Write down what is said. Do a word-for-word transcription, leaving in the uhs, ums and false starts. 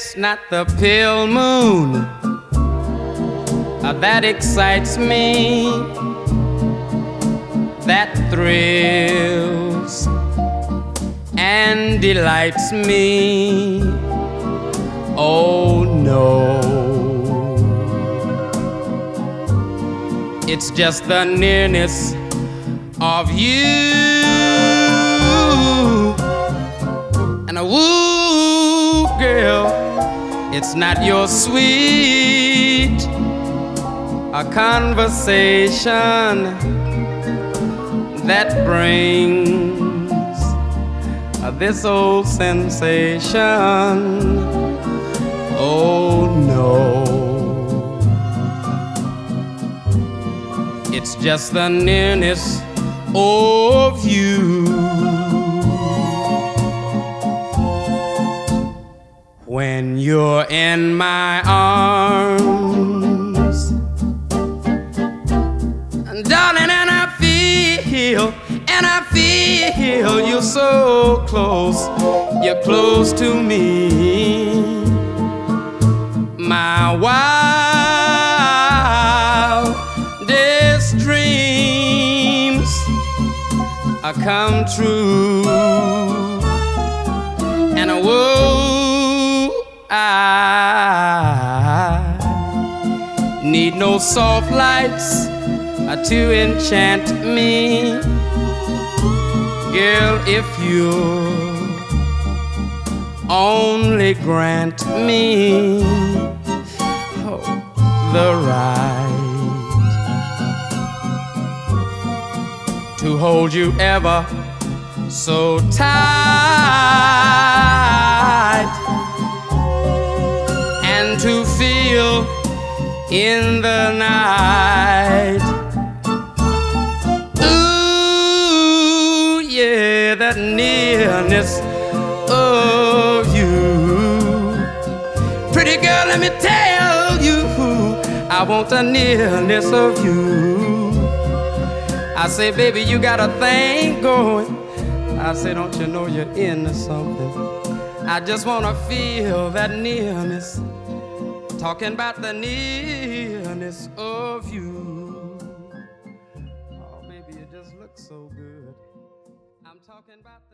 It's not the pale moon uh, that excites me, that thrills and delights me. Oh no, it's just the nearness of you. And a woo, girl, it's not your sweet a conversation that brings uh, this old sensation. Oh no, it's just the nearness of you. When you're in my arms, darling, and I feel, and I feel you're so close, you're close to me. My wildest dreams are come true, and a whoa, I need no soft lights uh, to enchant me. Girl, if you only grant me oh, the right to hold you ever so tight, and to feel in the night, ooh, yeah, that nearness of you. Pretty girl, let me tell you, I want the nearness of you. I say, baby, you got a thing going. I say, don't you know you're into something? I just wanna feel that nearness. Talking about the nearness of you. Oh, baby, you just look so good. I'm talking about the